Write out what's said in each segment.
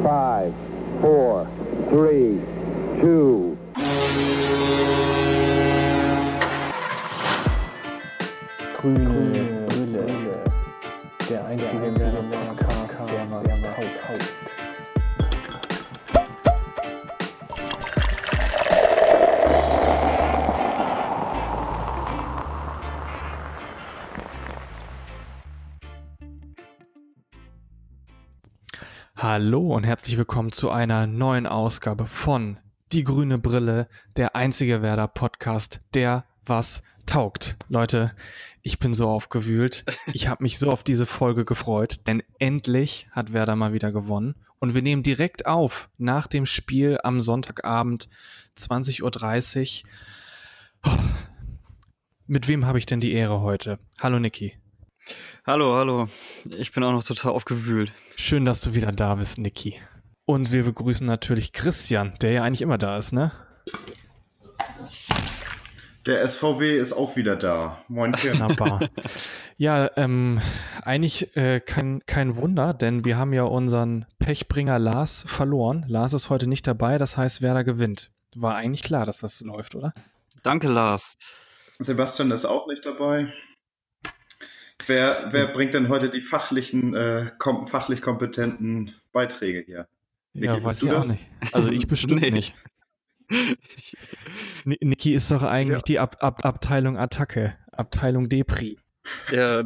5, 4, 3, 2. Grüne Brille, der einzige Podcast, der was taugt. Hallo und herzlich willkommen zu einer neuen Ausgabe von Die Grüne Brille, der einzige Werder-Podcast, der was taugt. Leute, ich bin so aufgewühlt. Ich habe mich so auf diese Folge gefreut, denn endlich hat Werder mal wieder gewonnen. Und wir nehmen direkt auf nach dem Spiel am Sonntagabend 20.30 Uhr. Mit wem habe ich denn die Ehre heute? Hallo Niki. Hallo. Ich bin auch noch total aufgewühlt. Schön, dass du wieder da bist, Niki. Und wir begrüßen natürlich Christian, der ja eigentlich immer da ist, ne? Der SVW ist auch wieder da. Moin, Tim. Wunderbar. Ja, eigentlich kein Wunder, denn wir haben ja unseren Pechbringer Lars verloren. Lars ist heute nicht dabei, das heißt, Werder gewinnt. War eigentlich klar, dass das läuft, oder? Danke, Lars. Sebastian ist auch nicht dabei. Wer bringt denn heute die fachlich kompetenten Beiträge hier? Ja, Niki, weiß ich auch nicht. Also ich bestimmt Nee. nicht. Niki ist doch eigentlich die Abteilung Attacke, Abteilung Depri. Ja,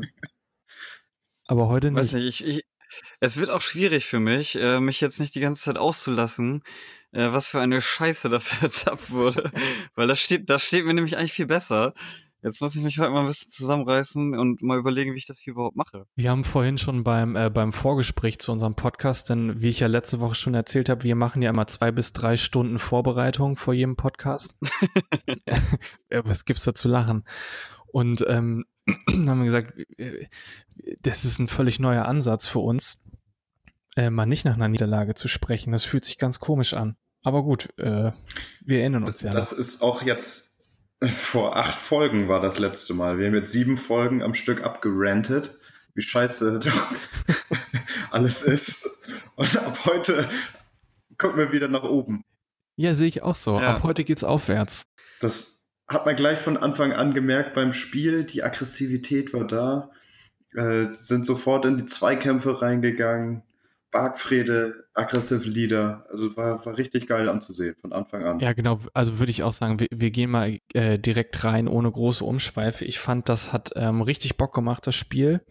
Aber heute weiß nicht. nicht. Es wird auch schwierig für mich, mich jetzt nicht die ganze Zeit auszulassen, was für eine Scheiße dafür erzapft wurde. Weil das steht mir nämlich eigentlich viel besser. Jetzt muss ich mich heute mal ein bisschen zusammenreißen und mal überlegen, wie ich das hier überhaupt mache. Wir haben vorhin schon beim Vorgespräch zu unserem Podcast, denn wie ich ja letzte Woche schon erzählt habe, wir machen ja immer 2 bis 3 Stunden Vorbereitung vor jedem Podcast. Was gibt's da zu lachen? Und haben wir gesagt, das ist ein völlig neuer Ansatz für uns, mal nicht nach einer Niederlage zu sprechen. Das fühlt sich ganz komisch an. Aber gut, wir erinnern uns ja. Das ist auch jetzt vor 8 Folgen war das letzte Mal. Wir haben jetzt 7 Folgen am Stück abgerantet, wie scheiße doch alles ist. Und ab heute gucken wir wieder nach oben. Ja, sehe ich auch so. Ja. Ab heute geht's aufwärts. Das hat man gleich von Anfang an gemerkt beim Spiel. Die Aggressivität war da. Sind sofort in die Zweikämpfe reingegangen. Bargfrede, aggressive Leader. Also war richtig geil anzusehen von Anfang an. Ja, genau. Also würde ich auch sagen, wir gehen mal direkt rein, ohne große Umschweife. Ich fand, das hat richtig Bock gemacht, das Spiel.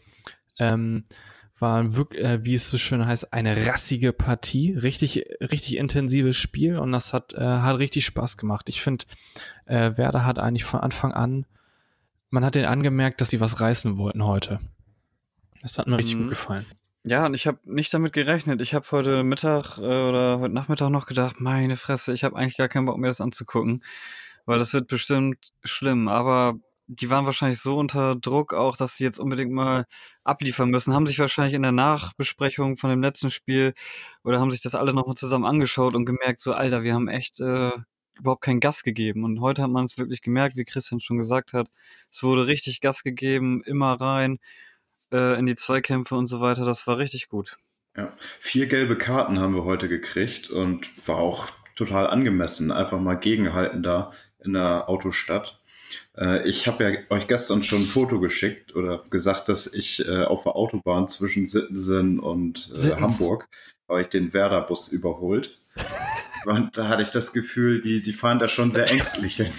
War wirklich, wie es so schön heißt, eine rassige Partie. Richtig intensives Spiel und das hat richtig Spaß gemacht. Ich finde, Werder hat eigentlich von Anfang an, man hat denen angemerkt, dass sie was reißen wollten heute. Das hat mir richtig gut gefallen. Ja, und ich habe nicht damit gerechnet. Ich habe heute Mittag oder heute Nachmittag noch gedacht, meine Fresse, ich habe eigentlich gar keinen Bock, mir das anzugucken, weil das wird bestimmt schlimm. Aber die waren wahrscheinlich so unter Druck auch, dass sie jetzt unbedingt mal abliefern müssen. Haben sich wahrscheinlich in der Nachbesprechung von dem letzten Spiel oder haben sich das alle nochmal zusammen angeschaut und gemerkt, so Alter, wir haben echt überhaupt keinen Gas gegeben. Und heute hat man es wirklich gemerkt, wie Christian schon gesagt hat. Es wurde richtig Gas gegeben, immer rein in die Zweikämpfe und so weiter. Das war richtig gut. Ja. 4 gelbe Karten haben wir heute gekriegt und war auch total angemessen. Einfach mal gegenhalten da in der Autostadt. Ich habe ja euch gestern schon ein Foto geschickt oder gesagt, dass ich auf der Autobahn zwischen Sittensen und Hamburg habe ich den Werder-Bus überholt. Und da hatte ich das Gefühl, die fahren da schon sehr ängstlich hin.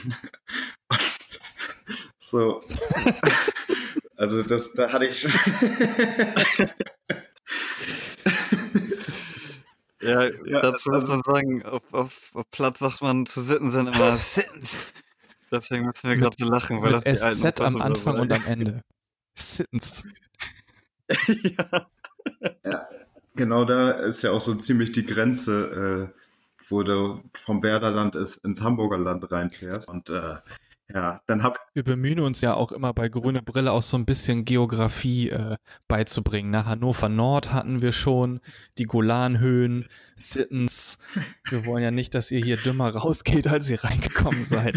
So. Also da hatte ich schon. Ja, dazu muss man sagen, auf Platz sagt man zu Sittensen immer Sittens. Deswegen müssen wir gerade so lachen, weil das Mit die alten SZ am Opas Anfang oder und so am Ende. Sittens. Ja. Ja, genau, da ist ja auch so ziemlich die Grenze, wo du vom Werderland ins Hamburger Land reinfährst. Und ja, dann Wir bemühen uns ja auch immer bei Grüne Brille auch so ein bisschen Geografie beizubringen. Ne? Hannover Nord hatten wir schon, die Golanhöhen, Sittens. Wir wollen ja nicht, dass ihr hier dümmer rausgeht, als ihr reingekommen seid.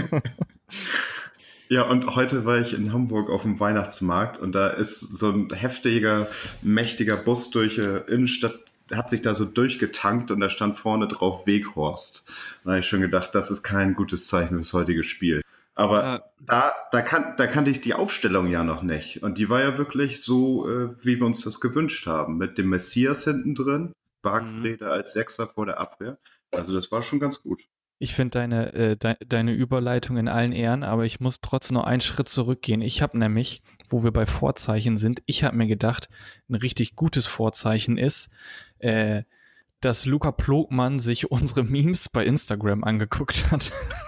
Ja, und heute war ich in Hamburg auf dem Weihnachtsmarkt und da ist so ein heftiger, mächtiger Bus durch die Innenstadt hat sich da so durchgetankt und da stand vorne drauf Weghorst. Da habe ich schon gedacht, das ist kein gutes Zeichen fürs heutige Spiel. Aber da kannte ich die Aufstellung ja noch nicht. Und die war ja wirklich so, wie wir uns das gewünscht haben. Mit dem Messias hinten drin, Bargfrede als Sechser vor der Abwehr. Also das war schon ganz gut. Ich finde deine Überleitung in allen Ehren, aber ich muss trotzdem noch einen Schritt zurückgehen. Ich habe nämlich, wo wir bei Vorzeichen sind, ich habe mir gedacht, ein richtig gutes Vorzeichen ist, dass Luca Plogmann sich unsere Memes bei Instagram angeguckt hat.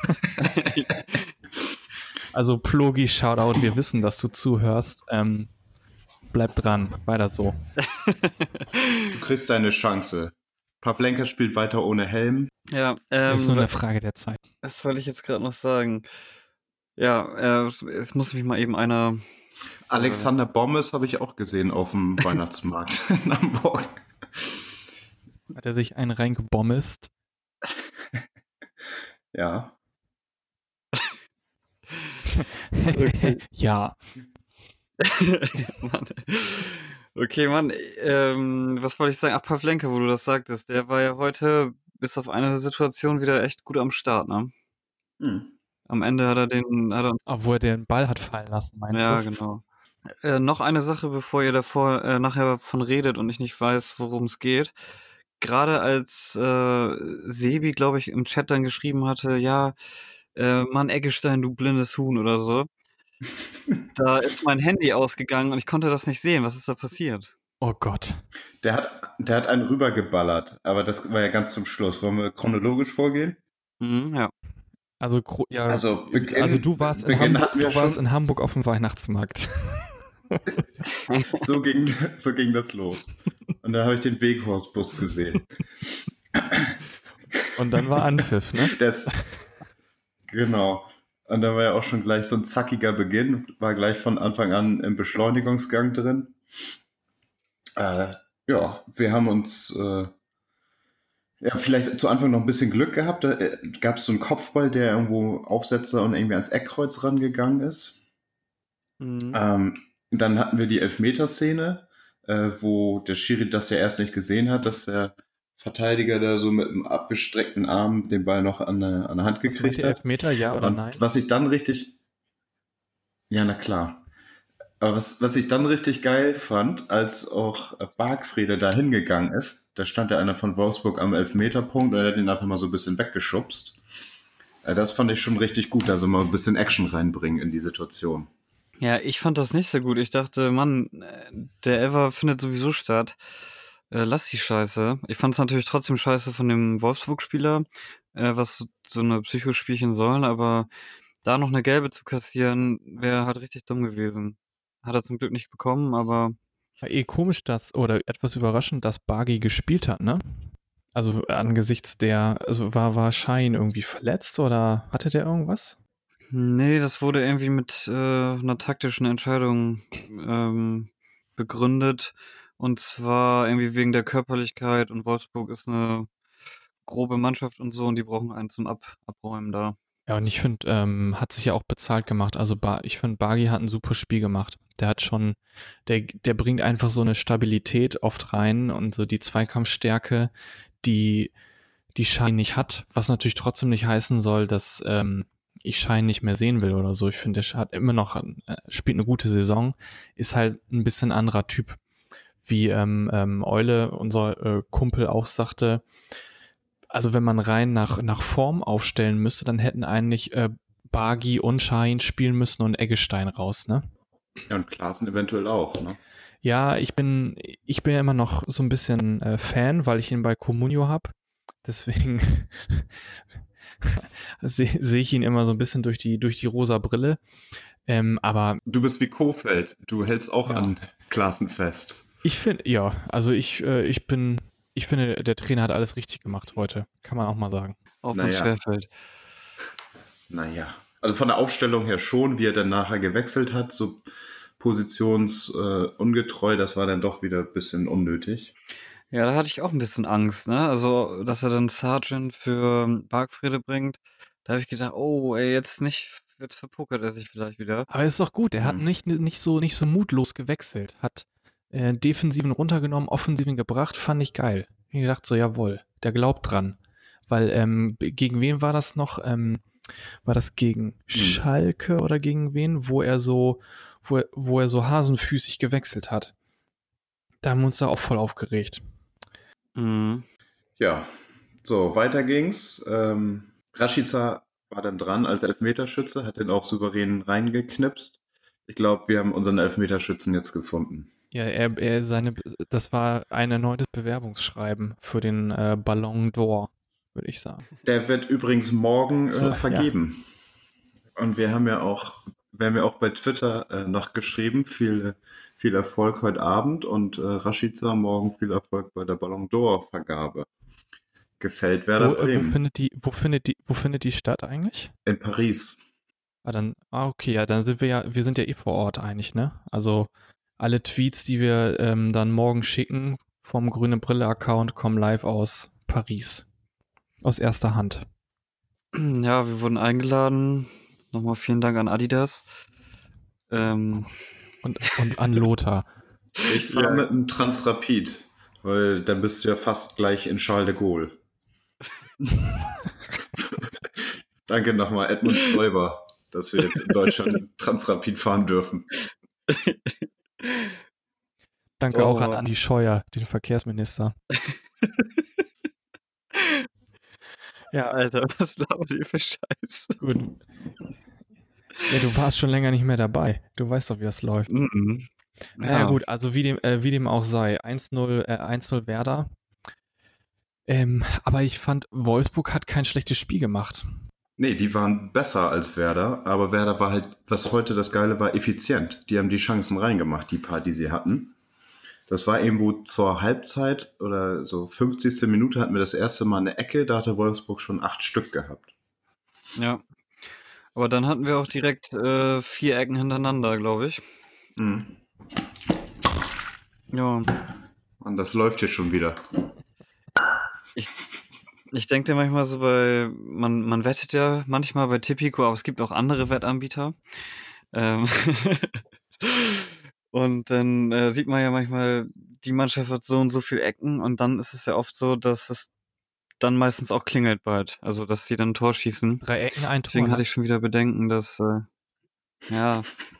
Also Plogi, Shoutout, wir wissen, dass du zuhörst. Bleib dran, weiter so. Du kriegst deine Chance. Pavlenka spielt weiter ohne Helm. Ja, Das ist nur eine Frage der Zeit. das wollte ich jetzt gerade noch sagen. Ja, es muss mich mal eben einer. Alexander Bommes habe ich auch gesehen auf dem Weihnachtsmarkt in Hamburg. Hat er sich einen reingebomist? Ja. Okay. Ja. Mann. Okay, Mann, was wollte ich sagen? Ach, Pavlenka, wo du das sagtest, der war ja heute bis auf eine Situation wieder echt gut am Start, ne? Am Ende hat er uns. Obwohl er den Ball hat fallen lassen, meinst Ja, du? genau. Noch eine Sache, bevor ihr nachher von redet und ich nicht weiß, worum es geht. Gerade als Sebi, glaube ich, im Chat dann geschrieben hatte, ja, Mann, Eggestein, du blindes Huhn oder so. Da ist mein Handy ausgegangen und ich konnte das nicht sehen. Was ist da passiert? Oh Gott. Der hat einen rübergeballert, aber das war ja ganz zum Schluss. Wollen wir chronologisch vorgehen? Ja. Also, du warst in Hamburg auf dem Weihnachtsmarkt. So ging das los. Und da habe ich den Weghorst-Bus gesehen. Und dann war Anpfiff, ne? Genau. Und da war ja auch schon gleich so ein zackiger Beginn, war gleich von Anfang an im Beschleunigungsgang drin. Ja, wir haben uns vielleicht zu Anfang noch ein bisschen Glück gehabt. Da gab es so einen Kopfball, der irgendwo Aufsetzer und irgendwie ans Eckkreuz rangegangen ist. Dann hatten wir die Elfmeterszene, wo der Schiri das ja erst nicht gesehen hat, dass der Verteidiger da so mit einem abgestreckten Arm den Ball noch an der Hand gekriegt hat. Elfmeter, ja oder Und nein? was ich dann richtig... Ja, na klar. Aber was ich dann richtig geil fand, als auch Bargfrede da hingegangen ist, da stand ja einer von Wolfsburg am Elfmeterpunkt und er hat ihn einfach mal so ein bisschen weggeschubst. Das fand ich schon richtig gut, also mal ein bisschen Action reinbringen in die Situation. Ja, ich fand das nicht so gut. Ich dachte, Mann, der Ever findet sowieso statt. Lass die Scheiße. Ich fand es natürlich trotzdem scheiße von dem Wolfsburg-Spieler, was so eine Psychospielchen sollen, aber da noch eine gelbe zu kassieren, wäre halt richtig dumm gewesen. Hat er zum Glück nicht bekommen, aber... War komisch, oder etwas überraschend, dass Bargi gespielt hat, ne? Also angesichts war Schein irgendwie verletzt oder hatte der irgendwas? Nee, das wurde irgendwie mit einer taktischen Entscheidung begründet. Und zwar irgendwie wegen der Körperlichkeit und Wolfsburg ist eine grobe Mannschaft und so und die brauchen einen zum Abräumen da. Ja, und ich finde, hat sich ja auch bezahlt gemacht. Also ich finde, Bargi hat ein super Spiel gemacht. Der hat schon, der bringt einfach so eine Stabilität oft rein und so die Zweikampfstärke, die Schein nicht hat, was natürlich trotzdem nicht heißen soll, dass ich Schein nicht mehr sehen will oder so. Ich finde, der hat immer noch, spielt eine gute Saison, ist halt ein bisschen anderer Typ. Wie Eule, unser Kumpel, auch sagte, also wenn man rein nach Form aufstellen müsste, dann hätten eigentlich Bargi und Schein spielen müssen und Eggestein raus, ne? Ja, und Klaassen eventuell auch, ne? Ja, ich bin ja immer noch so ein bisschen Fan, weil ich ihn bei Comunio habe. Deswegen sehe ich ihn immer so ein bisschen durch die rosa Brille. Aber du bist wie Kofeld. Du hältst auch an Klaassen fest. Ich finde, ich finde, der Trainer hat alles richtig gemacht heute. Kann man auch mal sagen. Auch wenn es schwerfällt. Naja. Also von der Aufstellung her schon, wie er dann nachher gewechselt hat, so positionsungetreu, das war dann doch wieder ein bisschen unnötig. Ja, da hatte ich auch ein bisschen Angst, ne? Also, dass er dann Sargent für Bargfrede bringt. Da habe ich gedacht, oh, ey, jetzt verpokert er sich vielleicht wieder. Aber ist doch gut, er hat nicht so mutlos gewechselt. Hat Defensiven runtergenommen, Offensiven gebracht, fand ich geil. Ich gedacht so, jawohl, der glaubt dran. Weil, gegen wen war das noch? War das gegen Schalke oder gegen wen, wo er so hasenfüßig gewechselt hat? Da haben wir uns da auch voll aufgeregt. Mhm. Ja, so, weiter ging's. Rashica war dann dran als Elfmeterschütze, hat den auch souverän reingeknipst. Ich glaube, wir haben unseren Elfmeterschützen jetzt gefunden. Ja, das war ein erneutes Bewerbungsschreiben für den Ballon d'Or, würde ich sagen. Der wird übrigens morgen So, vergeben. Und wir haben ja auch bei Twitter noch geschrieben, viel Erfolg heute Abend und Rashica morgen viel Erfolg bei der Ballon d'Or-Vergabe. Gefällt Werder Bremen. Wo findet die statt eigentlich? In Paris. Okay, ja, dann sind wir sind ja eh vor Ort eigentlich, ne? Also alle Tweets, die wir dann morgen schicken vom Grüne Brille-Account, kommen live aus Paris. Aus erster Hand. Ja, wir wurden eingeladen. Nochmal vielen Dank an Adidas. Und an Lothar. Ich fahre mit einem Transrapid, weil dann bist du ja fast gleich in Charles de Gaulle. Danke nochmal Edmund Stoiber, dass wir jetzt in Deutschland Transrapid fahren dürfen. Danke auch an Andi Scheuer, den Verkehrsminister. Ja, Alter, was labert ihr für Scheiße? Gut. Ja, du warst schon länger nicht mehr dabei. Du weißt doch, wie das läuft. Mhm. Ja, gut, also wie dem auch sei. 1-0 Werder. Aber ich fand, Wolfsburg hat kein schlechtes Spiel gemacht. Nee, die waren besser als Werder, aber Werder war halt, was heute das Geile war, effizient. Die haben die Chancen reingemacht, die paar, die sie hatten. Das war irgendwo zur Halbzeit oder so 50. Minute hatten wir das erste Mal eine Ecke, da hatte Wolfsburg schon 8 Stück gehabt. Ja. Aber dann hatten wir auch direkt 4 Ecken hintereinander, glaube ich. Mhm. Ja. Und das läuft hier schon wieder. Ich denke dir manchmal so man wettet ja manchmal bei Tipico, aber es gibt auch andere Wettanbieter. Und dann sieht man ja manchmal, die Mannschaft hat so und so viele Ecken und dann ist es ja oft so, dass es dann meistens auch klingelt bald. Also, dass die dann ein Tor schießen. 3 Ecken, ein Tor. Deswegen hatte ich schon wieder Bedenken, dass, ja.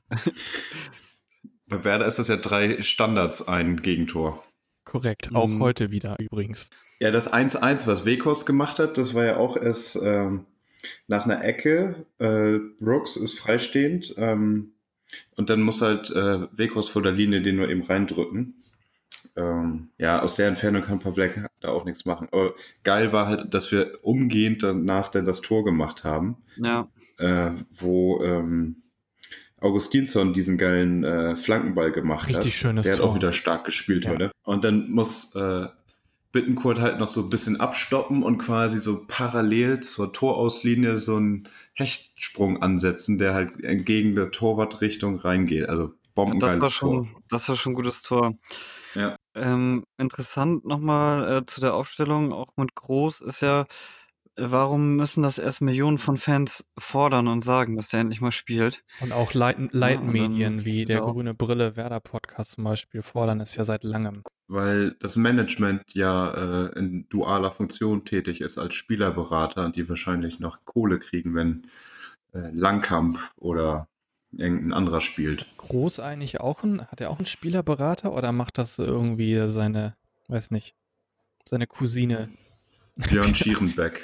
Bei Werder ist das ja 3 Standards, ein Gegentor. Korrekt, auch heute wieder übrigens. Ja, das 1-1, was Weghorst gemacht hat, das war ja auch erst nach einer Ecke. Brooks ist freistehend und dann muss halt Weghorst vor der Linie den nur eben reindrücken. Ja, aus der Entfernung kann Pavlek da auch nichts machen. Aber geil war halt, dass wir umgehend danach dann das Tor gemacht haben. Ja. Wo Augustinsson diesen geilen Flankenball gemacht hat. Richtig schönes Der Tor. hat auch wieder stark gespielt heute. Und dann muss Bittencourt halt noch so ein bisschen abstoppen und quasi so parallel zur Torauslinie so einen Hechtsprung ansetzen, der halt entgegen der Torwartrichtung reingeht. Also bombengeiles Tor. Das war schon ein gutes Tor. Ja. Interessant nochmal zu der Aufstellung, auch mit Groß, ist ja, warum müssen das erst Millionen von Fans fordern und sagen, dass der endlich mal spielt? Und auch Leitmedien wie der auch. Grüne Brille Werder Podcast zum Beispiel fordern es ja seit langem. Weil das Management ja in dualer Funktion tätig ist als Spielerberater und die wahrscheinlich noch Kohle kriegen, wenn Langkamp oder irgendein anderer spielt. Groß eigentlich hat er auch einen Spielerberater oder macht das irgendwie seine Cousine? Björn Schierenbeck.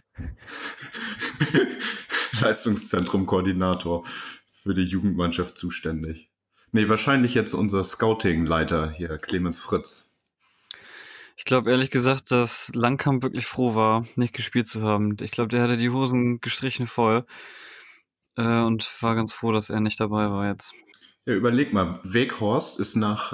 Leistungszentrum-Koordinator für die Jugendmannschaft zuständig. Nee, wahrscheinlich jetzt unser Scouting-Leiter hier, Clemens Fritz. Ich glaube ehrlich gesagt, dass Langkamp wirklich froh war, nicht gespielt zu haben. Ich glaube, der hatte die Hosen gestrichen voll und war ganz froh, dass er nicht dabei war jetzt. Ja, überleg mal, Weghorst ist nach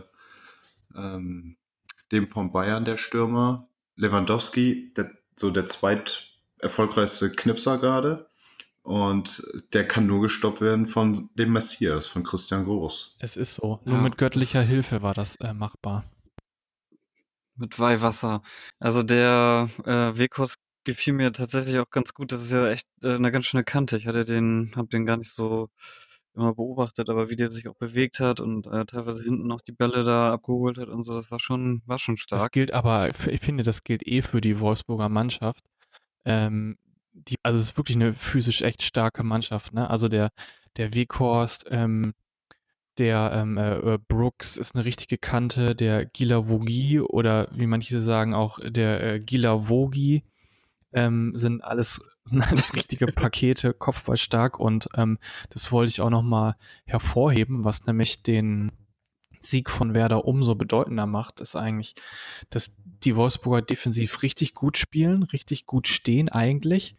dem von Bayern der Stürmer, Lewandowski, der zweiterfolgreichste Knipser gerade. Und der kann nur gestoppt werden von dem Messias, von Christian Groß. Es ist so. Nur mit göttlicher Hilfe war das machbar. Mit Weihwasser. Also der Weghorst gefiel mir tatsächlich auch ganz gut. Das ist ja echt eine ganz schöne Kante. Ich hab den gar nicht so immer beobachtet, aber wie der sich auch bewegt hat und teilweise hinten noch die Bälle da abgeholt hat und so, das war schon Das stark. gilt aber, ich finde, das gilt für die Wolfsburger Mannschaft. Also es ist wirklich eine physisch echt starke Mannschaft, ne? Also der Weghorst, der Brooks ist eine richtige Kante, der Gilavogi oder wie manche sagen auch der Gilavogi sind alles richtige Pakete, kopfballstark und das wollte ich auch nochmal hervorheben, was nämlich den Sieg von Werder umso bedeutender macht, ist eigentlich, dass die Wolfsburger defensiv richtig gut spielen, richtig gut stehen eigentlich.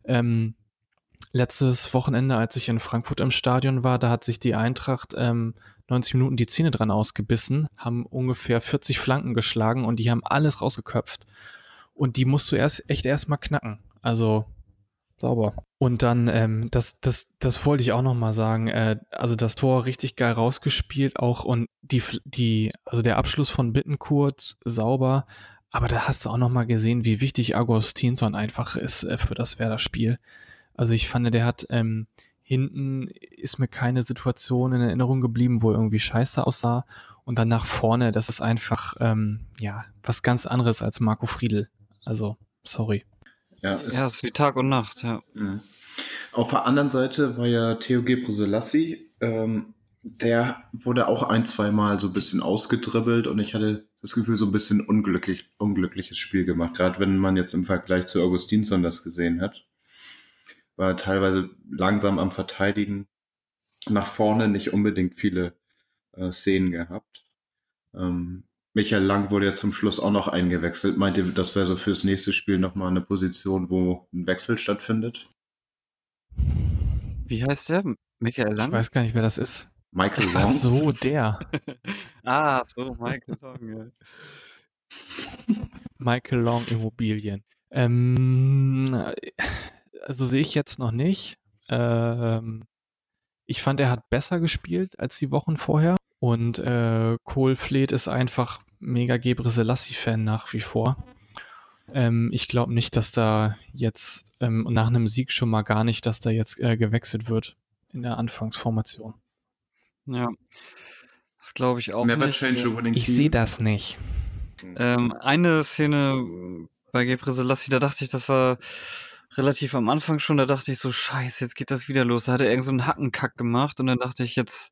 Letztes Wochenende, als ich in Frankfurt im Stadion war, da hat sich die Eintracht 90 Minuten die Zähne dran ausgebissen, haben ungefähr 40 Flanken geschlagen und die haben alles rausgeköpft. Und die musst du erst mal knacken. Also sauber. Und dann, das wollte ich auch noch mal sagen, also das Tor richtig geil rausgespielt auch und also der Abschluss von Bittencourt sauber, aber da hast du auch noch mal gesehen, wie wichtig Augustinsson einfach ist für das Werder-Spiel. Also ich fand, der hat hinten ist mir keine Situation in Erinnerung geblieben, wo er irgendwie scheiße aussah und dann nach vorne, das ist einfach ja was ganz anderes als Marco Friedl. Also sorry. Ja, Ja, es ist wie Tag und Nacht, ja. Mhm. Auf der anderen Seite war ja Theo Gebrselassie, der wurde auch ein, zwei Mal so ein bisschen ausgedribbelt und ich hatte das Gefühl, so ein bisschen unglückliches Spiel gemacht. Gerade wenn man jetzt im Vergleich zu Augustinsson das gesehen hat. War teilweise langsam am Verteidigen, nach vorne nicht unbedingt viele Szenen gehabt. Michael Lang wurde ja zum Schluss auch noch eingewechselt. Meint ihr, das wäre so fürs nächste Spiel nochmal eine Position, wo ein Wechsel stattfindet? Wie heißt der? Michael Ich Lang? weiß gar nicht, wer das ist. Michael Long? Ach so, der. So, Michael Long, ja. Michael Long Immobilien. Also sehe ich jetzt noch nicht. Ich fand, er hat besser gespielt als die Wochen vorher. Und Cole Fleet ist einfach mega Gebre-Selassie-Fan nach wie vor. Ich glaube nicht, dass da jetzt nach einem Sieg schon mal gar nicht, dass da jetzt gewechselt wird in der Anfangsformation. Ja, das glaube ich auch Never nicht. change a winning Ich team. sehe das nicht. Eine Szene bei Gebrselassie, da dachte ich, das war relativ am Anfang schon, da dachte ich so, scheiße, jetzt geht das wieder los. Da hat er irgend so einen Hackenkack gemacht und dann dachte ich, jetzt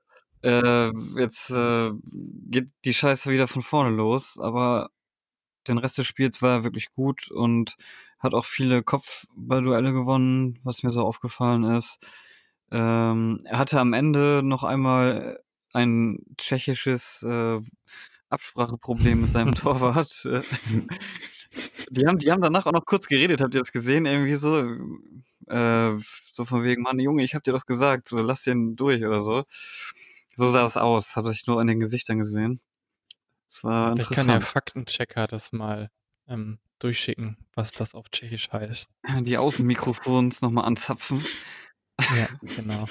geht die Scheiße wieder von vorne los, aber den Rest des Spiels war er wirklich gut und hat auch viele Kopfballduelle gewonnen, was mir so aufgefallen ist. Er hatte am Ende noch einmal ein tschechisches Abspracheproblem mit seinem Torwart. Die haben danach auch noch kurz geredet, habt ihr das gesehen? Irgendwie so, so von wegen, Mann, Junge, ich hab dir doch gesagt, so, lass den durch oder so. So sah es aus, habe ich nur an den Gesichtern gesehen. Das war Vielleicht kann der interessant. Faktenchecker das mal durchschicken, was das auf Tschechisch heißt. Die Außenmikrofons nochmal anzapfen. Ja, genau.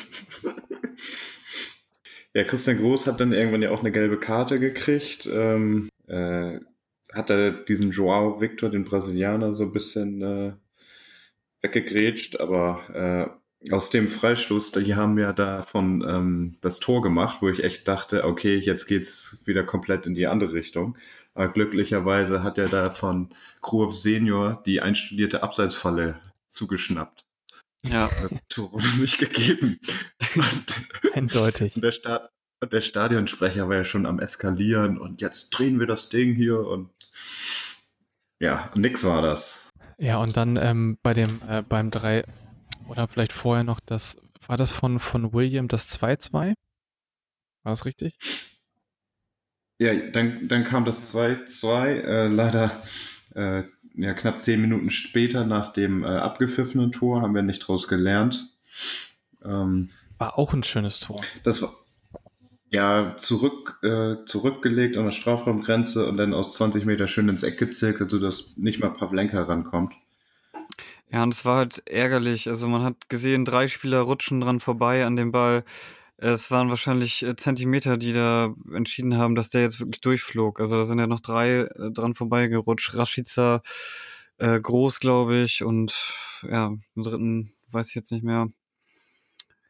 Ja, Christian Groß hat dann irgendwann ja auch eine gelbe Karte gekriegt. Hat er diesen Joao Victor, den Brasilianer, so ein bisschen weggegrätscht, aber aus dem Freistoß, die haben ja davon das Tor gemacht, wo ich echt dachte, okay, jetzt geht's wieder komplett in die andere Richtung. Aber glücklicherweise hat er da von Kruow Senior die einstudierte Abseitsfalle zugeschnappt. Ja. Das Tor wurde nicht gegeben. Eindeutig. Und der Stadionsprecher war ja schon am Eskalieren und jetzt drehen wir das Ding hier und ja, nix war das. Ja, und dann beim 3 oder vielleicht vorher noch war das von William das 2-2? War das richtig? Ja, dann kam das 2-2, leider ja, knapp 10 Minuten später nach dem abgepfiffenen Tor, haben wir nicht draus gelernt. War auch ein schönes Tor. Das war ja zurückgelegt an der Strafraumgrenze und dann aus 20 Meter schön ins Eck gezirkelt, sodass nicht mal Pavlenka rankommt. Ja, und es war halt ärgerlich. Also man hat gesehen, 3 Spieler rutschen dran vorbei an dem Ball. Es waren wahrscheinlich Zentimeter, die da entschieden haben, dass der jetzt wirklich durchflog. Also da sind ja noch 3 dran vorbeigerutscht. Rashica, Groß, glaube ich, und ja, im dritten weiß ich jetzt nicht mehr.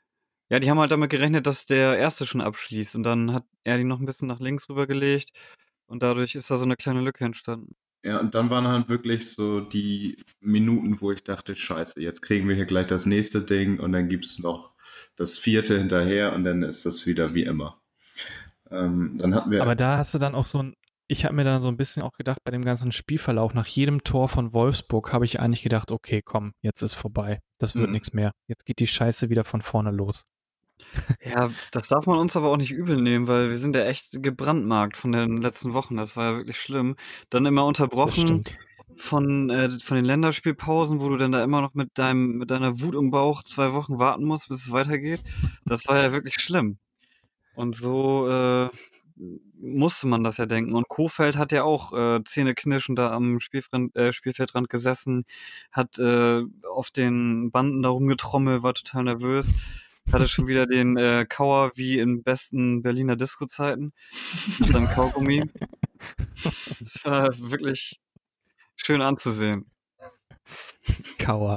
Ja, die haben halt damit gerechnet, dass der Erste schon abschließt und dann hat er die noch ein bisschen nach links rübergelegt und dadurch ist da so eine kleine Lücke entstanden. Ja, und dann waren halt wirklich so die Minuten, wo ich dachte, scheiße, jetzt kriegen wir hier gleich das nächste Ding und dann gibt's noch das vierte hinterher und dann ist das wieder wie immer. Dann hatten wir. Aber da hast du dann auch ich habe mir dann so ein bisschen auch gedacht, bei dem ganzen Spielverlauf, nach jedem Tor von Wolfsburg habe ich eigentlich gedacht, okay, komm, jetzt ist vorbei. Das wird nichts mehr. Jetzt geht die Scheiße wieder von vorne los. Ja, das darf man uns aber auch nicht übel nehmen, weil wir sind ja echt gebrandmarkt von den letzten Wochen. Das war ja wirklich schlimm. Dann immer Das unterbrochen stimmt. von den Länderspielpausen, wo du dann da immer noch mit deiner Wut im Bauch 2 Wochen warten musst, bis es weitergeht. Das war ja wirklich schlimm. Und so musste man das ja denken. Und Kohfeldt hat ja auch zähneknirschend da am Spielfeldrand gesessen, hat auf den Banden da rumgetrommelt, war total nervös. Hatte schon wieder den Kauer wie in besten Berliner Disco-Zeiten mit seinem Kaugummi. Das war wirklich schön anzusehen. Kauer.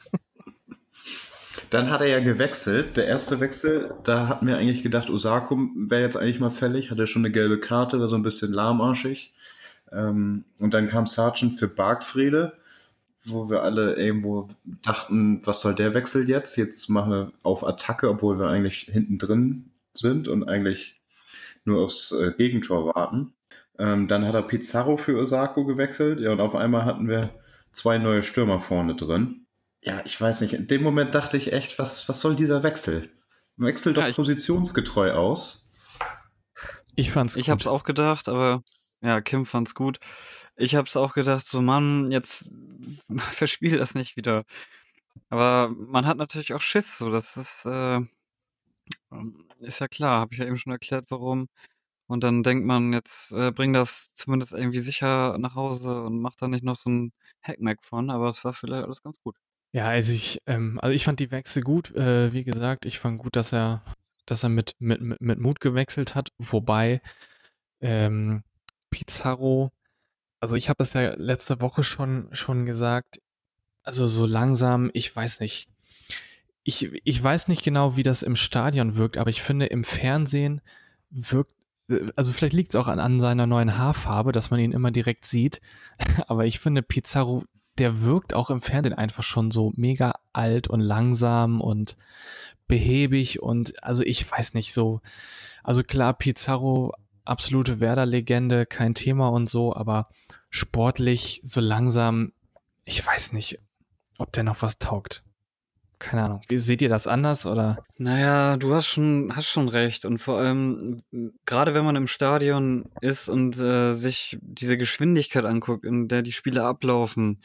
Dann hat er ja gewechselt. Der erste Wechsel, da hatten wir eigentlich gedacht, Osako wäre jetzt eigentlich mal fällig, hatte schon eine gelbe Karte, war so ein bisschen lahmarschig. Und dann kam Sargent für Bargfrede, wo wir alle irgendwo dachten, was soll der Wechsel jetzt? Jetzt machen wir auf Attacke, obwohl wir eigentlich hinten drin sind und eigentlich nur aufs Gegentor warten. Dann hat er Pizarro für Osako gewechselt, ja, und auf einmal hatten wir 2 neue Stürmer vorne drin. Ja, ich weiß nicht, in dem Moment dachte ich echt, was soll dieser Wechsel? Wechsel doch positionsgetreu aus. Ich fand's gut. Ich hab's auch gedacht, aber ja, Kim fand's gut. Ich hab's auch gedacht, so Mann, jetzt verspiel das nicht wieder. Aber man hat natürlich auch Schiss, so das ist ja klar, habe ich ja eben schon erklärt, warum. Und dann denkt man, jetzt bring das zumindest irgendwie sicher nach Hause und mach da nicht noch so ein Hackmack von, aber es war vielleicht alles ganz gut. Ja, also ich fand die Wechsel gut. Wie gesagt, ich fand gut, dass er mit Mut gewechselt hat. Wobei Pizarro, also ich habe das ja letzte Woche schon gesagt, also so langsam, ich weiß nicht. Ich weiß nicht genau, wie das im Stadion wirkt, aber ich finde, im Fernsehen wirkt, also vielleicht liegt es auch an seiner neuen Haarfarbe, dass man ihn immer direkt sieht. Aber ich finde, Pizarro, der wirkt auch im Fernsehen einfach schon so mega alt und langsam und behäbig und also ich weiß nicht so. Also klar, Pizarro, absolute Werder-Legende, kein Thema und so, aber sportlich so langsam, ich weiß nicht, ob der noch was taugt. Keine Ahnung. Wie seht ihr das anders oder? Naja, du hast schon recht. Und vor allem, gerade wenn man im Stadion ist und sich diese Geschwindigkeit anguckt, in der die Spiele ablaufen,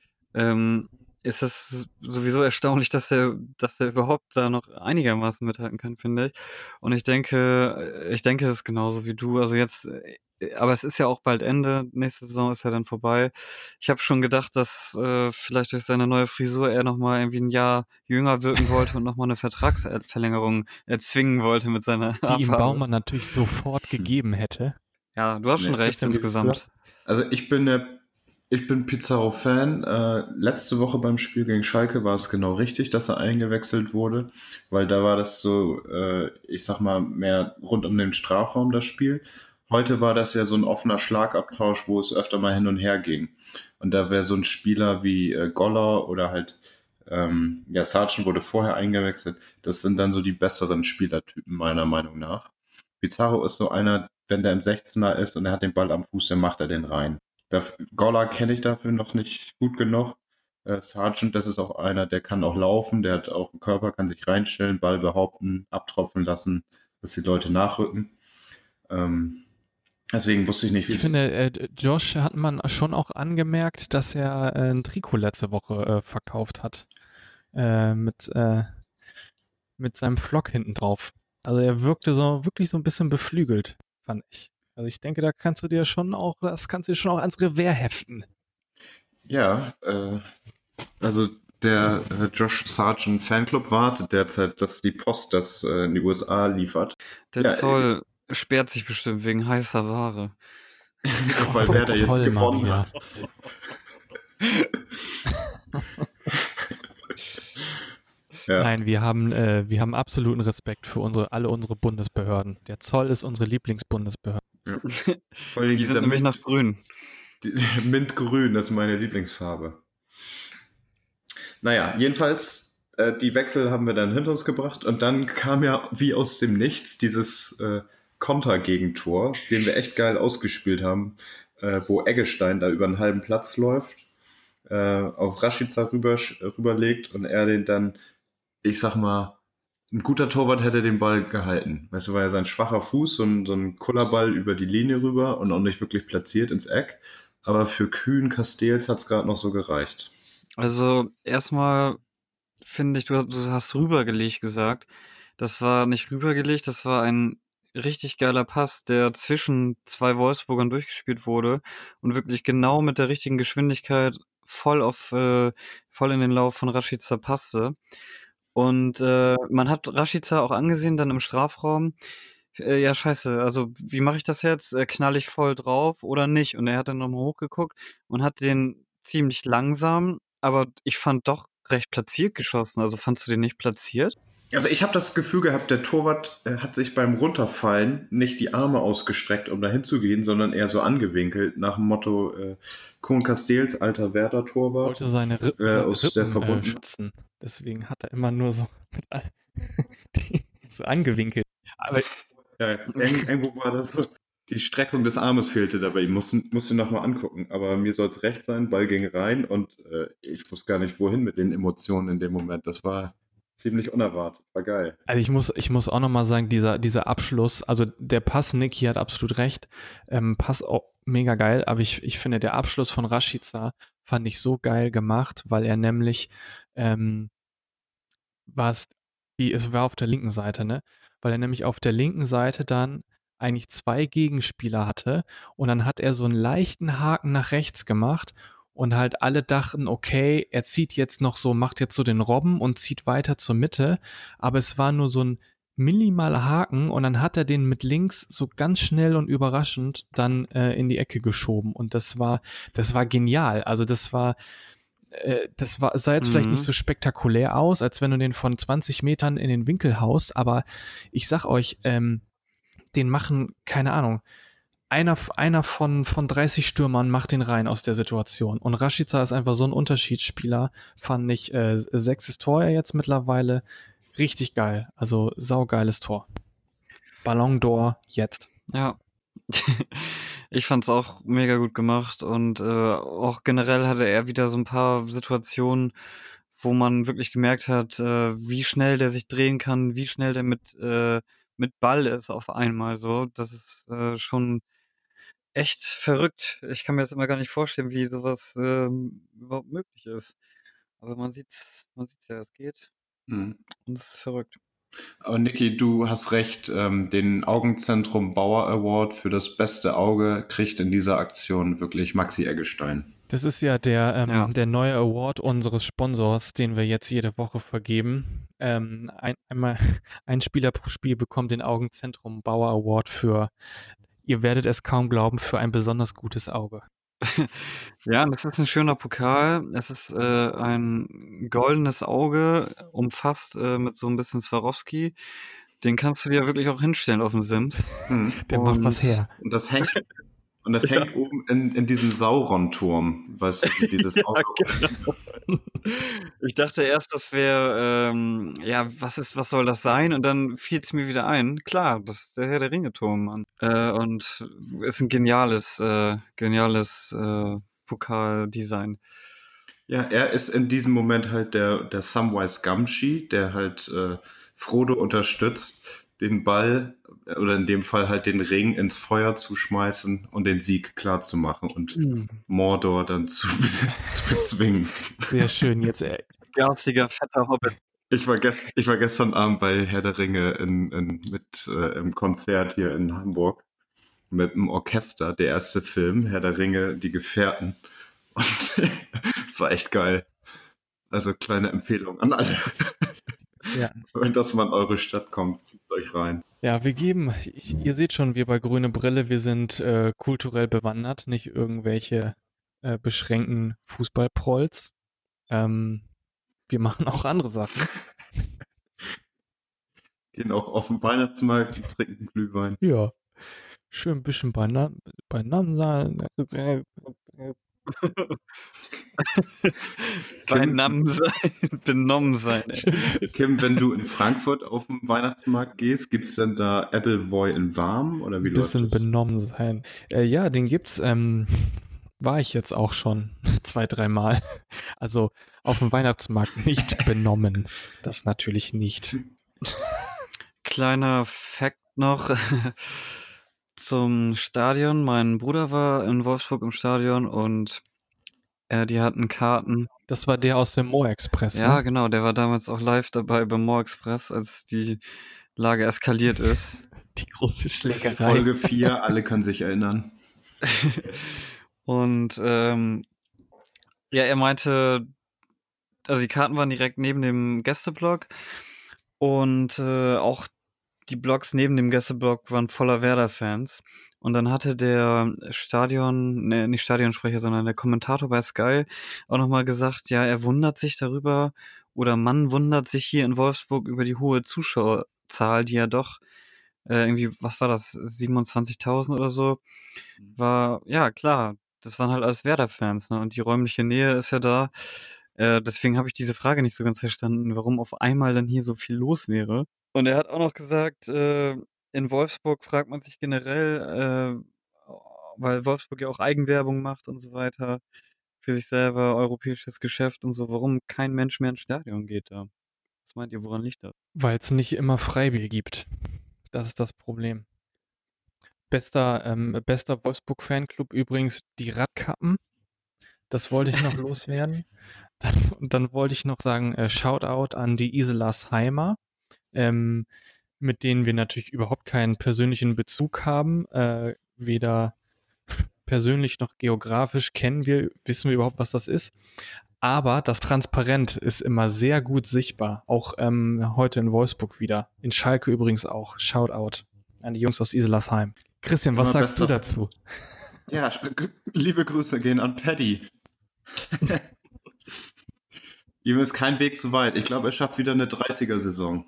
ist es sowieso erstaunlich, dass er überhaupt da noch einigermaßen mithalten kann, finde ich. Und ich denke, das ist genauso wie du. Also jetzt, aber es ist ja auch bald Ende. Nächste Saison ist ja dann vorbei. Ich habe schon gedacht, dass vielleicht durch seine neue Frisur er nochmal irgendwie ein Jahr jünger wirken wollte und nochmal eine Vertragsverlängerung erzwingen wollte mit seiner Die ihm Haarfarbe. Baumann natürlich sofort gegeben hätte. Ja, du hast schon recht insgesamt. Also ich bin Pizarro-Fan. Letzte Woche beim Spiel gegen Schalke war es genau richtig, dass er eingewechselt wurde, weil da war das so, ich sag mal, mehr rund um den Strafraum das Spiel. Heute war das ja so ein offener Schlagabtausch, wo es öfter mal hin und her ging. Und da wäre so ein Spieler wie Goller oder halt, Sargent wurde vorher eingewechselt. Das sind dann so die besseren Spielertypen meiner Meinung nach. Pizarro ist so einer, wenn der im 16er ist und er hat den Ball am Fuß, dann macht er den rein. Goller kenne ich dafür noch nicht gut genug. Sargent, das ist auch einer, der kann auch laufen, der hat auch einen Körper, kann sich reinstellen, Ball behaupten, abtropfen lassen, dass die Leute nachrücken. Deswegen wusste ich nicht, wie Ich finde, Josh hat man schon auch angemerkt, dass er ein Trikot letzte Woche verkauft hat. Mit seinem Flock hinten drauf. Also er wirkte so wirklich so ein bisschen beflügelt, fand ich. Also ich denke, das kannst du dir schon auch ans Revers heften. Ja, also der Josh Sargent Fanclub wartet derzeit, dass die Post das in die USA liefert. Der Zoll sperrt sich bestimmt wegen heißer Ware. Weil Werder jetzt gewonnen hat. Ja. Nein, wir haben absoluten Respekt für alle unsere Bundesbehörden. Der Zoll ist unsere Lieblingsbundesbehörde. Vor allem Die dieser sind nämlich Mint, nach grün. Mintgrün, das ist meine Lieblingsfarbe. Naja, jedenfalls, die Wechsel haben wir dann hinter uns gebracht und dann kam ja wie aus dem Nichts dieses Kontergegentor, den wir echt geil ausgespielt haben, wo Eggestein da über einen halben Platz läuft, auf Rashica rüberlegt und er den dann, ich sag mal, ein guter Torwart hätte den Ball gehalten. Weißt du, war ja sein schwacher Fuß, so ein Kullerball über die Linie rüber und auch nicht wirklich platziert ins Eck. Aber für Kühn Castells hat es gerade noch so gereicht. Also erstmal finde ich, du hast rübergelegt gesagt. Das war nicht rübergelegt, das war ein richtig geiler Pass, der zwischen zwei Wolfsburgern durchgespielt wurde und wirklich genau mit der richtigen Geschwindigkeit voll in den Lauf von Rashica passte. Und man hat Rashica auch angesehen, dann im Strafraum. Ja, scheiße, also wie mache ich das jetzt? Knall ich voll drauf oder nicht? Und er hat dann nochmal hochgeguckt und hat den ziemlich langsam, aber ich fand doch recht platziert geschossen. Also fandst du den nicht platziert? Also ich habe das Gefühl gehabt, der Torwart hat sich beim Runterfallen nicht die Arme ausgestreckt, um da hinzugehen, sondern eher so angewinkelt, nach dem Motto Kuhn Castells, alter Werder-Torwart. Wollte seine aus der Rippen schützen. Deswegen hat er immer nur so, so angewinkelt. Aber Ja, irgendwo war das so. Die Streckung des Armes fehlte dabei. Ich musste nochmal angucken. Aber mir soll es recht sein. Ball ging rein und ich wusste gar nicht, wohin mit den Emotionen in dem Moment. Das war ziemlich unerwartet. War geil. Also ich muss auch nochmal sagen, dieser Abschluss, also der Pass, Niki hat absolut recht, Pass auch mega geil, aber ich finde, der Abschluss von Rashica fand ich so geil gemacht, weil er nämlich, es war auf der linken Seite, ne? Weil er nämlich auf der linken Seite dann eigentlich 2 Gegenspieler hatte und dann hat er so einen leichten Haken nach rechts gemacht und halt alle dachten, okay, er zieht jetzt noch so, macht jetzt so den Robben und zieht weiter zur Mitte, aber es war nur so ein minimaler Haken und dann hat er den mit links so ganz schnell und überraschend dann in die Ecke geschoben und das war genial. Also sah jetzt vielleicht nicht so spektakulär aus, als wenn du den von 20 Metern in den Winkel haust, aber ich sag euch, den machen, keine Ahnung, einer von 30 Stürmern macht den rein aus der Situation. Und Rashica ist einfach so ein Unterschiedsspieler, fand ich, 6. Tor jetzt mittlerweile, richtig geil. Also saugeiles Tor. Ballon d'Or jetzt. Ja. Ich fand's auch mega gut gemacht und auch generell hatte er wieder so ein paar Situationen, wo man wirklich gemerkt hat, wie schnell der sich drehen kann, wie schnell der mit Ball ist auf einmal so. Das ist schon echt verrückt. Ich kann mir das immer gar nicht vorstellen, wie sowas überhaupt möglich ist. Aber man sieht's ja, es geht Mhm. und es ist verrückt. Aber Niki, du hast recht. Den Augenzentrum Bauer Award für das beste Auge kriegt in dieser Aktion wirklich Maxi Eggestein. Das ist ja der Ja. der neue Award unseres Sponsors, den wir jetzt jede Woche vergeben. Ein Spieler pro Spiel bekommt den Augenzentrum Bauer Award für, ihr werdet es kaum glauben, für ein besonders gutes Auge. Ja, das ist ein schöner Pokal. Es ist ein goldenes Auge, umfasst mit so ein bisschen Swarovski. Den kannst du dir wirklich auch hinstellen auf dem Sims. Der macht was her. Und das hängt oben in diesem Sauron-Turm. Weißt du, wie dieses Auto. Genau. Ich dachte erst, das wäre, ja, was soll das sein? Und dann fiel es mir wieder ein. Klar, das ist der Herr der Ringe-Turm, Mann. Und ist ein geniales Pokaldesign. Ja, er ist in diesem Moment halt der Samwise Gamgee, der halt Frodo unterstützt, den Ball oder in dem Fall halt den Ring ins Feuer zu schmeißen und den Sieg klar zu machen und Mordor dann zu bezwingen. Sehr schön. Jetzt Garstiger, fetter Hobbit. Ich war gestern Abend bei Herr der Ringe im Konzert hier in Hamburg mit einem Orchester, der erste Film, Herr der Ringe, die Gefährten. Und es war echt geil. Also kleine Empfehlung an alle. Ja. Wenn das mal in eure Stadt kommt, zieht euch rein. Ja, ihr seht schon, wir bei Grüne Brille, wir sind kulturell bewandert, nicht irgendwelche beschränkten Fußballprolls. Wir machen auch andere Sachen. Gehen auch auf den Weihnachtsmarkt und trinken Glühwein. Ja. Schön ein bisschen beieinander sein. Beieinander sein, benommen sein, ey. Kim, wenn du in Frankfurt auf den Weihnachtsmarkt gehst, gibt es denn da Appleboy in warm oder wie Ein läuft bisschen das? benommen sein. Ja, den gibt's. War ich jetzt auch schon 2, 3 Mal. Also auf dem Weihnachtsmarkt nicht benommen. Das natürlich nicht. Kleiner Fact noch zum Stadion. Mein Bruder war in Wolfsburg im Stadion und die hatten Karten. Das war der aus dem Moor-Express, Ja, ne? genau, der war damals auch live dabei beim Moor Express, als die Lage eskaliert ist. Die große Schlägerei. Folge 4, alle können sich erinnern. Und ja, er meinte, also die Karten waren direkt neben dem Gästeblock und auch die Blocks neben dem Gästeblock waren voller Werder-Fans. Und dann hatte der nicht Stadionsprecher, sondern der Kommentator bei Sky auch nochmal gesagt, ja, er wundert sich darüber oder man wundert sich hier in Wolfsburg über die hohe Zuschauerzahl, die ja doch irgendwie, was war das, 27.000 oder so, war, ja, klar, das waren halt alles Werder-Fans, ne? Und die räumliche Nähe ist ja da. Deswegen habe ich diese Frage nicht so ganz verstanden, warum auf einmal dann hier so viel los wäre. Und er hat auch noch gesagt, in Wolfsburg fragt man sich generell, weil Wolfsburg ja auch Eigenwerbung macht und so weiter, für sich selber, europäisches Geschäft und so, warum kein Mensch mehr ins Stadion geht da. Was meint ihr, woran liegt das? Weil es nicht immer Freibier gibt. Das ist das Problem. Bester Wolfsburg-Fanclub übrigens die Radkappen. Das wollte ich noch loswerden. Und dann wollte ich noch sagen, Shoutout an die Iselasheimer, mit denen wir natürlich überhaupt keinen persönlichen Bezug haben. Weder persönlich noch geografisch wissen wir überhaupt, was das ist. Aber das Transparent ist immer sehr gut sichtbar. Auch heute in Wolfsburg wieder. In Schalke übrigens auch. Shoutout an die Jungs aus Iselasheim. Christian, was Immer sagst du dazu? Ja, liebe Grüße gehen an Paddy. Ihm ist kein Weg zu weit. Ich glaube, er schafft wieder eine 30er-Saison.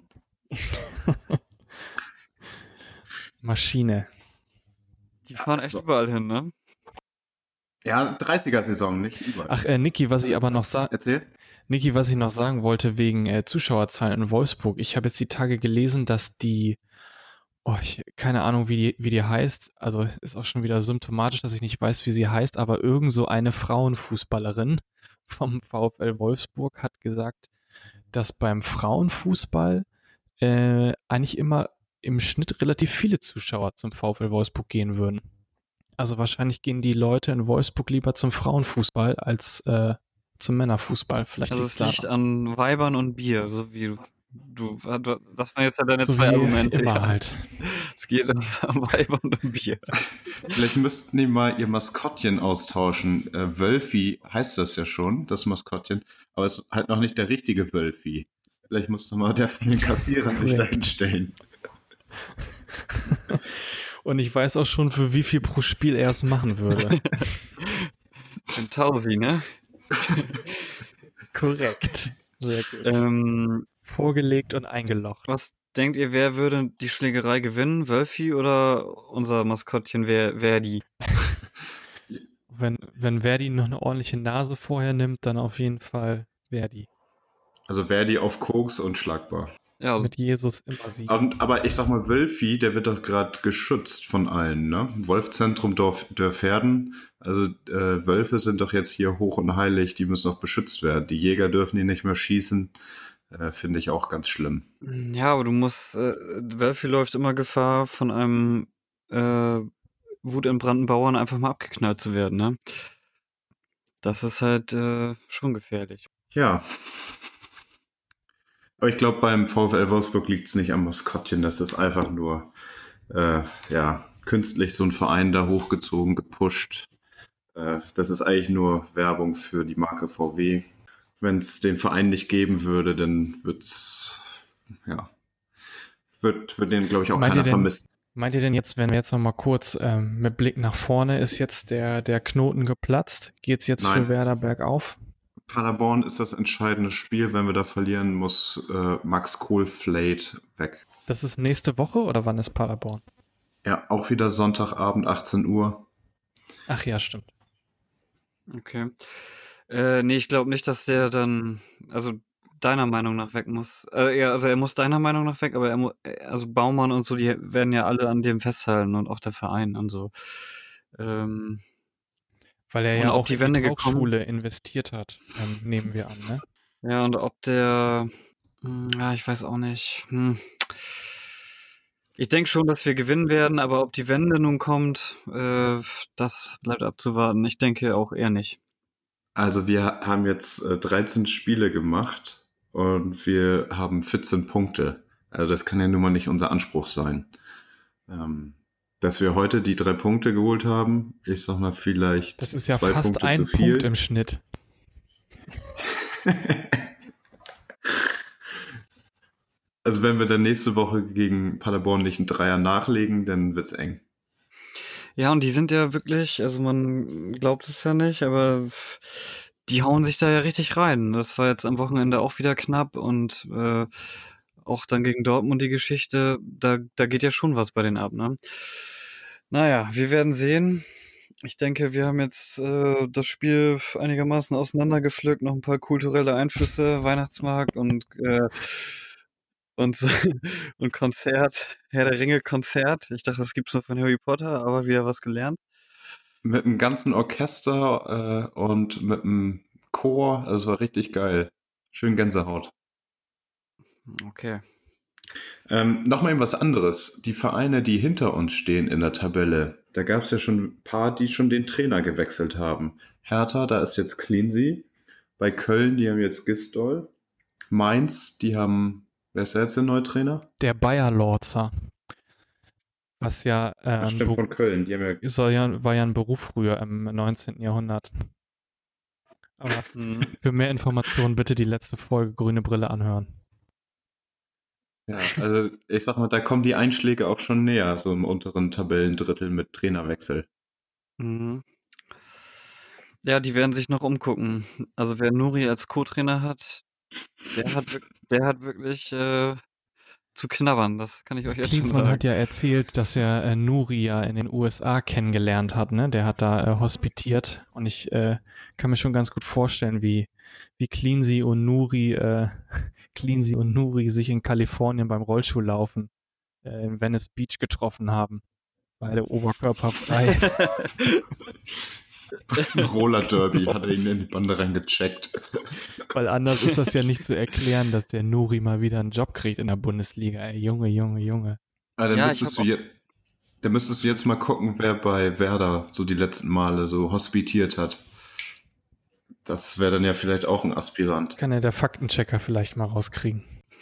Maschine. Die fahren echt überall hin, ne? Ja, 30er-Saison, nicht überall. Ach, Niki, was ich aber noch Erzähl. Niki, was ich noch sagen wollte wegen Zuschauerzahlen in Wolfsburg. Ich habe jetzt die Tage gelesen, dass keine Ahnung, wie die heißt. Also ist auch schon wieder symptomatisch, dass ich nicht weiß, wie sie heißt, aber irgend so eine Frauenfußballerin vom VfL Wolfsburg hat gesagt, dass beim Frauenfußball eigentlich immer im Schnitt relativ viele Zuschauer zum VfL Wolfsburg gehen würden. Also wahrscheinlich gehen die Leute in Wolfsburg lieber zum Frauenfußball als zum Männerfußball. Vielleicht Also es liegt an Weibern und Bier, so wie das waren jetzt ja deine so zwei wie Argumente. immer Ja. halt. Es geht an Weibern und Bier. Vielleicht müssten die mal ihr Maskottchen austauschen. Wölfi heißt das ja schon, das Maskottchen. Aber es ist halt noch nicht der richtige Wölfi. Vielleicht muss doch mal der von den Kassierern sich dahin stellen. Und ich weiß auch schon, für wie viel pro Spiel er es machen würde. Ein Tausi, ne? Korrekt. Sehr gut. Vorgelegt und eingelocht. Was denkt ihr, wer würde die Schlägerei gewinnen? Wölfi oder unser Maskottchen Verdi? Wenn Verdi noch eine ordentliche Nase vorher nimmt, dann auf jeden Fall Verdi. Also Verdi auf Koks und schlagbar. Ja, also Mit Jesus immer siegen. Aber ich sag mal, Wölfi, der wird doch gerade geschützt von allen, ne? Wolfzentrum Dörferden. Also Wölfe sind doch jetzt hier hoch und heilig, die müssen doch beschützt werden. Die Jäger dürfen die nicht mehr schießen. Finde ich auch ganz schlimm. Ja, aber du musst, Wölfi läuft immer Gefahr, von einem wutentbrannten Bauern einfach mal abgeknallt zu werden, ne? Das ist halt schon gefährlich. Ja. Aber ich glaube, beim VfL Wolfsburg liegt es nicht am Maskottchen. Das ist einfach nur künstlich so ein Verein da hochgezogen, gepusht. Das ist eigentlich nur Werbung für die Marke VW. Wenn es den Verein nicht geben würde, dann wird den, glaube ich, auch keiner vermissen. Meint ihr denn jetzt, wenn wir jetzt nochmal kurz mit Blick nach vorne, ist jetzt der Knoten geplatzt? Geht's jetzt für Werder bergauf? Paderborn ist das entscheidende Spiel. Wenn wir da verlieren, muss Max Kohlflate weg. Das ist nächste Woche oder wann ist Paderborn? Ja, auch wieder Sonntagabend, 18 Uhr. Ach ja, stimmt. Okay. Nee, ich glaube nicht, dass der dann, also deiner Meinung nach weg muss. Ja, also er muss deiner Meinung nach weg, aber also Baumann und so, die werden ja alle an dem festhalten und auch der Verein und so. Ähm, Weil er Und ja ob auch die in die Wende gekommen- Tauchschule investiert hat, nehmen wir an, ne? ja, und ob der, ja, ich weiß auch nicht. Ich denke schon, dass wir gewinnen werden, aber ob die Wende nun kommt, das bleibt abzuwarten. Ich denke auch eher nicht. Also wir haben jetzt 13 Spiele gemacht und wir haben 14 Punkte. Also das kann ja nun mal nicht unser Anspruch sein. Dass wir heute die 3 Punkte geholt haben, ich sag mal vielleicht Das ist ja 2 fast Punkte ein zu viel. Punkt im Schnitt. Also wenn wir dann nächste Woche gegen Paderborn nicht einen Dreier nachlegen, dann wird's eng. Ja, und die sind ja wirklich, also man glaubt es ja nicht, aber die hauen sich da ja richtig rein. Das war jetzt am Wochenende auch wieder knapp und auch dann gegen Dortmund die Geschichte, da geht ja schon was bei denen ab, ne? Naja, wir werden sehen. Ich denke, wir haben jetzt das Spiel einigermaßen auseinandergepflückt, noch ein paar kulturelle Einflüsse, Weihnachtsmarkt und, und Konzert, Herr der Ringe Konzert. Ich dachte, das gibt's nur von Harry Potter, aber wieder was gelernt. Mit einem ganzen Orchester und mit einem Chor, also es war richtig geil. Schön Gänsehaut. Okay. Noch mal eben was anderes. Die Vereine, die hinter uns stehen in der Tabelle, da gab es ja schon ein paar, die schon den Trainer gewechselt haben. Hertha, da ist jetzt Cleansey. Bei Köln, die haben jetzt Gistol. Mainz, die haben, wer ist da jetzt der neue Trainer? Der Bayer Lorzer. Was ja, Ach, stimmt, von Köln. Die haben ja war ja ein Beruf früher im 19. Jahrhundert. Aber für mehr Informationen bitte die letzte Folge Grüne Brille anhören. Ja, also ich sag mal, da kommen die Einschläge auch schon näher, so im unteren Tabellendrittel mit Trainerwechsel. Mhm. Ja, die werden sich noch umgucken. Also wer Nuri als Co-Trainer hat, der hat wirklich zu knabbern. Das kann ich euch jetzt schon Klinsmann sagen. hat ja erzählt, dass er Nuri ja in den USA kennengelernt hat, ne? Der hat da hospitiert und ich kann mir schon ganz gut vorstellen, wie Cleansey und Nuri sich in Kalifornien beim Rollschuhlaufen in Venice Beach getroffen haben. Beide oberkörperfrei. Beim Roller Derby hat er ihn in die Bande reingecheckt. Weil anders ist das ja nicht zu erklären, dass der Nuri mal wieder einen Job kriegt in der Bundesliga. Ey, Junge. Ah, dann Ja, müsstest du jetzt mal gucken, wer bei Werder so die letzten Male so hospitiert hat. Das wäre dann ja vielleicht auch ein Aspirant. Kann ja der Faktenchecker vielleicht mal rauskriegen.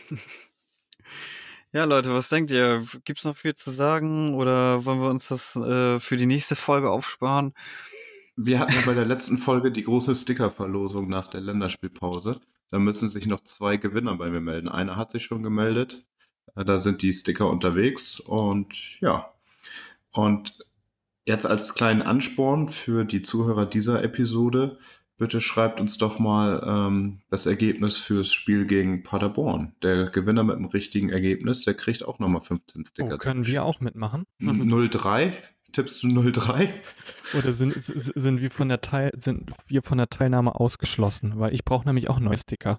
Ja, Leute, was denkt ihr? Gibt's noch viel zu sagen oder wollen wir uns das für die nächste Folge aufsparen? Wir hatten ja bei der letzten Folge die große Stickerverlosung nach der Länderspielpause. Da müssen sich noch 2 Gewinner bei mir melden. Einer hat sich schon gemeldet. Da sind die Sticker unterwegs und ja. Und jetzt als kleinen Ansporn für die Zuhörer dieser Episode, bitte schreibt uns doch mal das Ergebnis fürs Spiel gegen Paderborn. Der Gewinner mit dem richtigen Ergebnis, der kriegt auch nochmal 15 Sticker. Oh, können wir auch mitmachen? 0-3? Tippst du 0-3? Oder sind wir von der Teilnahme ausgeschlossen? Weil ich brauche nämlich auch neue Sticker.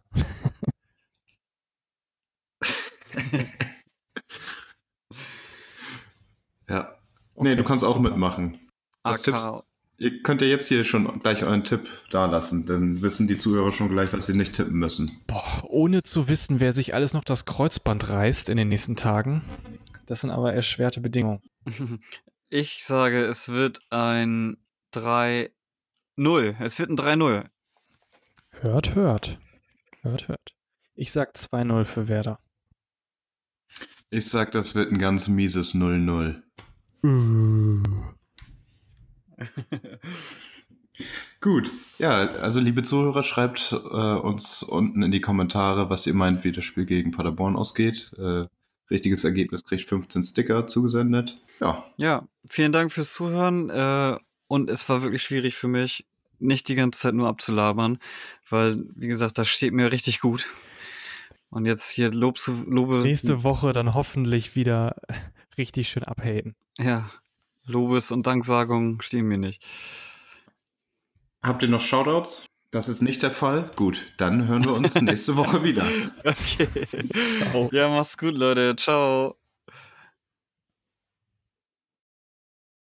Ja. Okay, Nee, du kannst auch mitmachen. Was tippst AK. Ihr könnt ja jetzt hier schon gleich euren Tipp dalassen, dann wissen die Zuhörer schon gleich, was sie nicht tippen müssen. Boah, ohne zu wissen, wer sich alles noch das Kreuzband reißt in den nächsten Tagen. Das sind aber erschwerte Bedingungen. Ich sage, es wird ein 3-0. Es wird ein 3-0. Hört. Ich sag 2-0 für Werder. Ich sag, das wird ein ganz mieses 0-0. Gut, ja, also liebe Zuhörer, schreibt uns unten in die Kommentare, was ihr meint, wie das Spiel gegen Paderborn ausgeht. Richtiges Ergebnis kriegt 15 Sticker zugesendet. Ja. Ja, vielen Dank fürs Zuhören. Und es war wirklich schwierig für mich, nicht die ganze Zeit nur abzulabern, weil, wie gesagt, das steht mir richtig gut. Und jetzt hier Lobe. Nächste Woche dann hoffentlich wieder richtig schön abhaten. Ja, Lobes- und Danksagungen stehen mir nicht. Habt ihr noch Shoutouts? Das ist nicht der Fall. Gut, dann hören wir uns nächste Woche wieder. Okay. Ja, mach's gut, Leute. Ciao.